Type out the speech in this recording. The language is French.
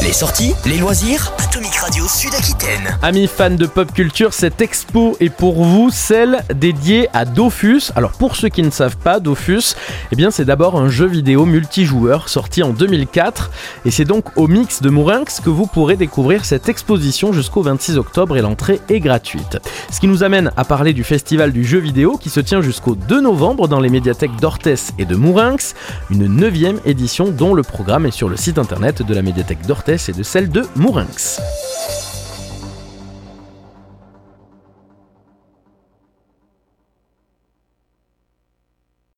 Les sorties, les loisirs, Atomic Radio Sud-Aquitaine. Amis fans de pop culture, cette expo est pour vous, celle dédiée à Dofus. Alors pour ceux qui ne savent pas, Dofus, c'est d'abord un jeu vidéo multijoueur sorti en 2004 et c'est donc au Mix de Mourinx que vous pourrez découvrir cette exposition jusqu'au 26 octobre et l'entrée est gratuite. Ce qui nous amène à parler du festival du jeu vidéo qui se tient jusqu'au 2 novembre dans les médiathèques d'Orthès et de Mourinx, une 9e édition dont le programme est sur le site internet de la médiathèque d'Orthès et de celle de Mourinx.